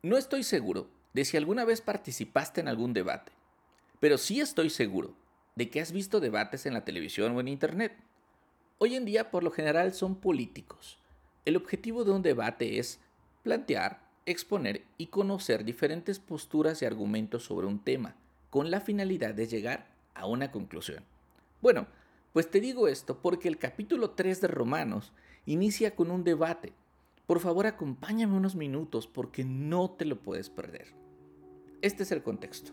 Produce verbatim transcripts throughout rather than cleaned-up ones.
No estoy seguro de si alguna vez participaste en algún debate, pero sí estoy seguro de que has visto debates en la televisión o en internet. Hoy en día, por lo general, son políticos. El objetivo de un debate es plantear, exponer y conocer diferentes posturas y argumentos sobre un tema, con la finalidad de llegar a una conclusión. Bueno, pues te digo esto porque el capítulo tres de Romanos inicia con un debate. Por favor, acompáñame unos minutos porque no te lo puedes perder. Este es el contexto.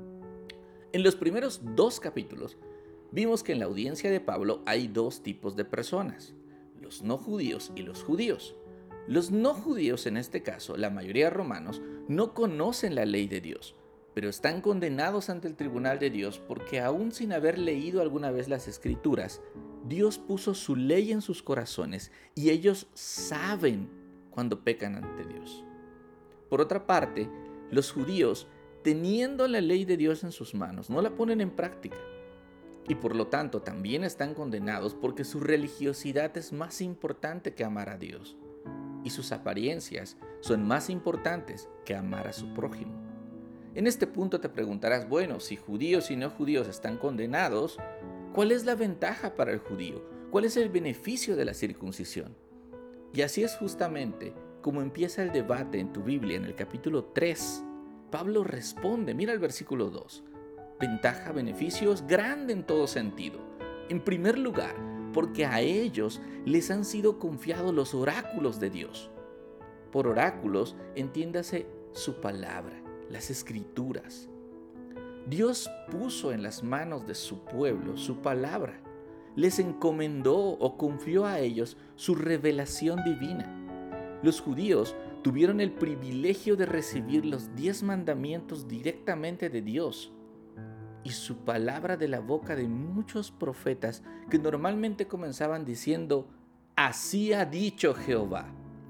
En los primeros dos capítulos, vimos que en la audiencia de Pablo hay dos tipos de personas, los no judíos y los judíos. Los no judíos, en este caso, la mayoría de romanos, no conocen la ley de Dios, pero están condenados ante el tribunal de Dios porque aún sin haber leído alguna vez las Escrituras, Dios puso su ley en sus corazones y ellos saben cuando pecan ante Dios. Por otra parte, los judíos, teniendo la ley de Dios en sus manos, no la ponen en práctica. Y por lo tanto también están condenados porque su religiosidad es más importante que amar a Dios. Y sus apariencias son más importantes que amar a su prójimo. En este punto te preguntarás, bueno, si judíos y no judíos están condenados, ¿cuál es la ventaja para el judío? ¿Cuál es el beneficio de la circuncisión? Y así es justamente como empieza el debate en tu Biblia en el capítulo tres. Pablo responde, mira el versículo dos. Ventaja, beneficios, grande en todo sentido. En primer lugar, porque a ellos les han sido confiados los oráculos de Dios. Por oráculos, entiéndase su palabra, las escrituras. Dios puso en las manos de su pueblo su palabra. Les encomendó o confió a ellos su revelación divina. Los judíos tuvieron el privilegio de recibir los diez mandamientos directamente de Dios y su palabra de la boca de muchos profetas que normalmente comenzaban diciendo, así ha dicho Jehová.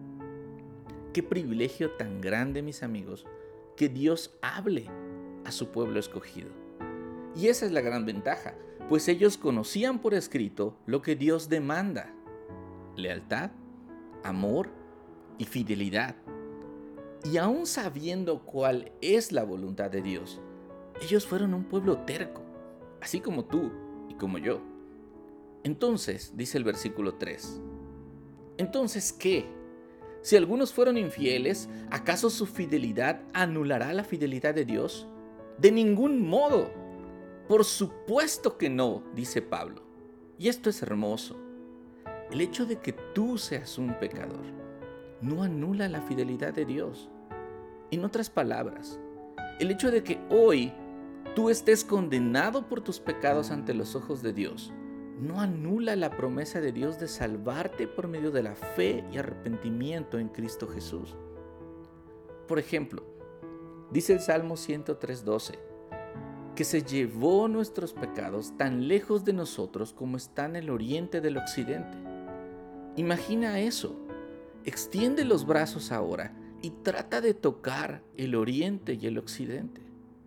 Qué privilegio tan grande, mis amigos, que Dios hable a su pueblo escogido. Y esa es la gran ventaja, pues ellos conocían por escrito lo que Dios demanda: lealtad, amor y fidelidad. Y aún sabiendo cuál es la voluntad de Dios, ellos fueron un pueblo terco, así como tú y como yo. Entonces, dice el versículo tres, ¿entonces qué? Si algunos fueron infieles, ¿acaso su fidelidad anulará la fidelidad de Dios? De ningún modo. Por supuesto que no, dice Pablo. Y esto es hermoso. El hecho de que tú seas un pecador no anula la fidelidad de Dios. En otras palabras, el hecho de que hoy tú estés condenado por tus pecados ante los ojos de Dios no anula la promesa de Dios de salvarte por medio de la fe y arrepentimiento en Cristo Jesús. Por ejemplo, dice el Salmo ciento tres, doce, que se llevó nuestros pecados tan lejos de nosotros como están en el oriente del occidente. Imagina eso. Extiende los brazos ahora y trata de tocar el oriente y el occidente.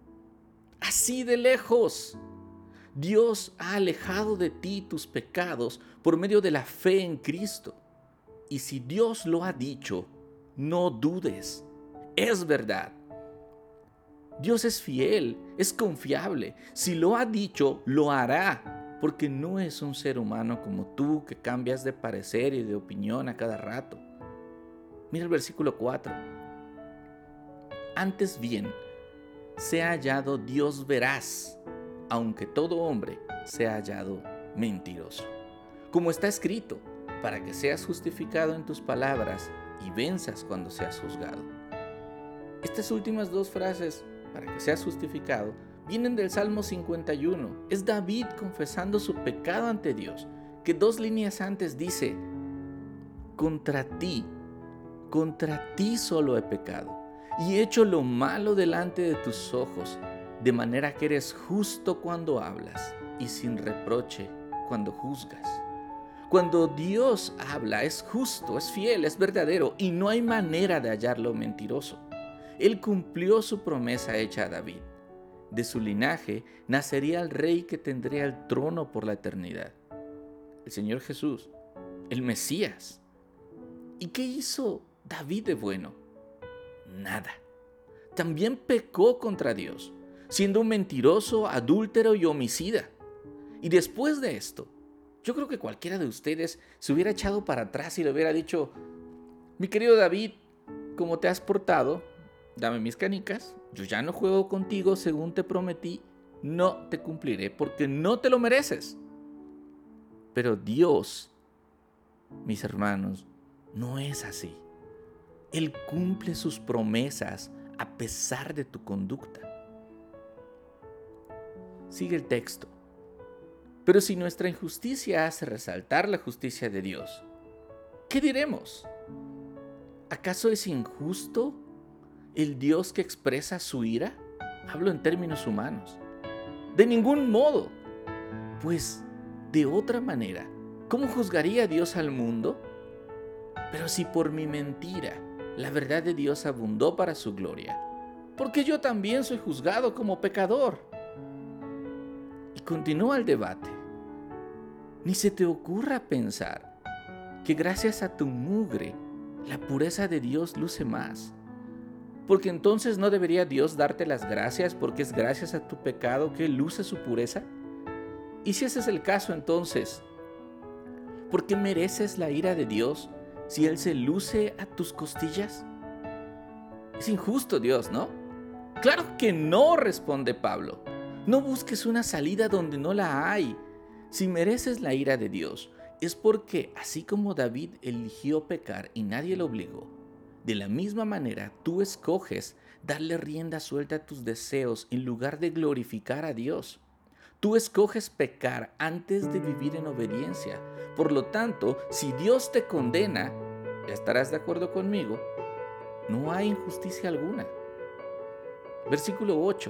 Así de lejos. Dios ha alejado de ti tus pecados por medio de la fe en Cristo. Y si Dios lo ha dicho, no dudes. Es verdad. Dios es fiel, es confiable. Si lo ha dicho, lo hará, porque no es un ser humano como tú que cambias de parecer y de opinión a cada rato. Mira el versículo cuatro. Antes bien, sea hallado Dios veraz, aunque todo hombre sea hallado mentiroso. Como está escrito, para que seas justificado en tus palabras y venzas cuando seas juzgado. Estas últimas dos frases, para que seas justificado, vienen del Salmo cincuenta y uno. Es David confesando su pecado ante Dios, que dos líneas antes dice, contra ti, contra ti solo he pecado, y he hecho lo malo delante de tus ojos, de manera que eres justo cuando hablas y sin reproche cuando juzgas. Cuando Dios habla es justo, es fiel, es verdadero y no hay manera de hallarlo mentiroso. Él cumplió su promesa hecha a David. De su linaje nacería el rey que tendría el trono por la eternidad. El Señor Jesús, el Mesías. ¿Y qué hizo David de bueno? Nada. también pecó contra Dios, siendo un mentiroso, adúltero y homicida. Y después de esto, yo creo que cualquiera de ustedes se hubiera echado para atrás y le hubiera dicho: mi querido David, ¿cómo te has portado? Dame mis canicas, yo ya no juego contigo según te prometí, no te cumpliré porque no te lo mereces. Pero Dios, mis hermanos, no es así. Él cumple sus promesas a pesar de tu conducta. Sigue el texto. Pero si nuestra injusticia hace resaltar la justicia de Dios, ¿qué diremos? ¿Acaso es injusto el Dios que expresa su ira? Hablo en términos humanos. De ningún modo. Pues, de otra manera, ¿cómo juzgaría Dios al mundo? Pero si por mi mentira la verdad de Dios abundó para su gloria, porque yo también soy juzgado como pecador. Y continúa el debate. Ni se te ocurra pensar que gracias a tu mugre la pureza de Dios luce más, porque entonces ¿no debería Dios darte las gracias porque es gracias a tu pecado que luce su pureza? Y si ese es el caso, entonces, ¿por qué mereces la ira de Dios si Él se luce a tus costillas? Es injusto, Dios, ¿no? Claro que no, responde Pablo. No busques una salida donde no la hay. Si mereces la ira de Dios, es porque, así como David eligió pecar y nadie lo obligó, de la misma manera tú escoges darle rienda suelta a tus deseos en lugar de glorificar a Dios. Tú escoges pecar antes de vivir en obediencia. Por lo tanto, si Dios te condena, estarás de acuerdo conmigo, no hay injusticia alguna. Versículo ocho.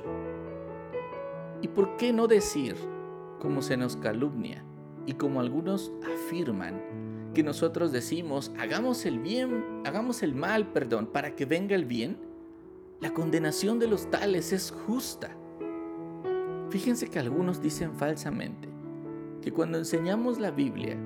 ¿Y por qué no decir, como se nos calumnia y como algunos afirman, que nosotros decimos, hagamos el bien, hagamos el mal, perdón, para que venga el bien? La condenación de los tales es justa. Fíjense que algunos dicen falsamente que cuando enseñamos la Biblia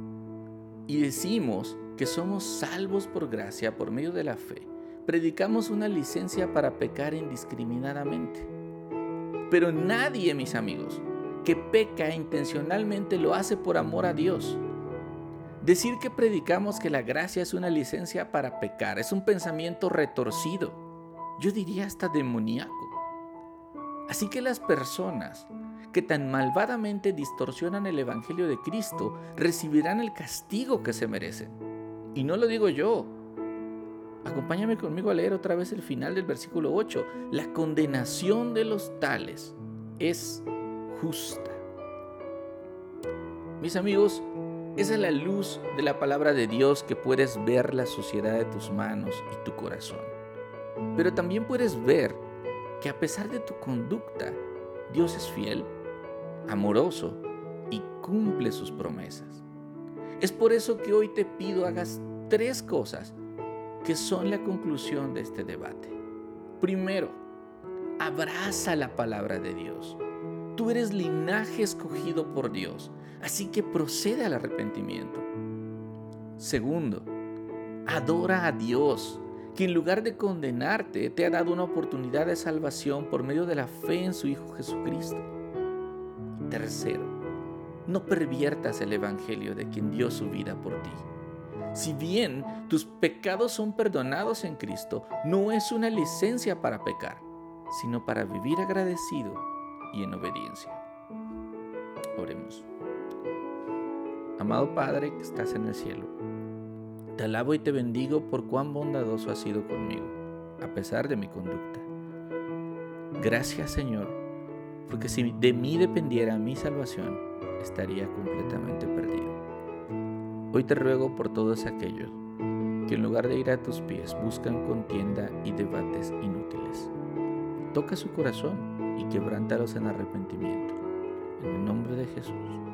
y decimos que somos salvos por gracia por medio de la fe, predicamos una licencia para pecar indiscriminadamente. Pero nadie, mis amigos, que peca intencionalmente lo hace por amor a Dios. Decir que predicamos que la gracia es una licencia para pecar es un pensamiento retorcido, yo diría hasta demoníaco. Así que las personas que tan malvadamente distorsionan el Evangelio de Cristo recibirán el castigo que se merecen. Y no lo digo yo. Acompáñame conmigo a leer otra vez el final del versículo ocho. La condenación de los tales es justa. Mis amigos, esa es la luz de la palabra de Dios que puedes ver la suciedad de tus manos y tu corazón. Pero también puedes ver que a pesar de tu conducta, Dios es fiel, amoroso y cumple sus promesas. Es por eso que hoy te pido hagas tres cosas que son la conclusión de este debate. Primero, abraza la palabra de Dios. Tú eres linaje escogido por Dios, así que procede al arrepentimiento. Segundo, adora a Dios, que en lugar de condenarte, te ha dado una oportunidad de salvación por medio de la fe en su Hijo Jesucristo. Y tercero, no perviertas el Evangelio de quien dio su vida por ti. Si bien tus pecados son perdonados en Cristo, no es una licencia para pecar, sino para vivir agradecido y en obediencia. Oremos. Amado Padre que estás en el cielo, te alabo y te bendigo por cuán bondadoso has sido conmigo, a pesar de mi conducta. Gracias, Señor, porque si de mí dependiera mi salvación, estaría completamente perdido. Hoy te ruego por todos aquellos que en lugar de ir a tus pies buscan contienda y debates inútiles. Toca su corazón y quebrántalos en arrepentimiento. En el nombre de Jesús.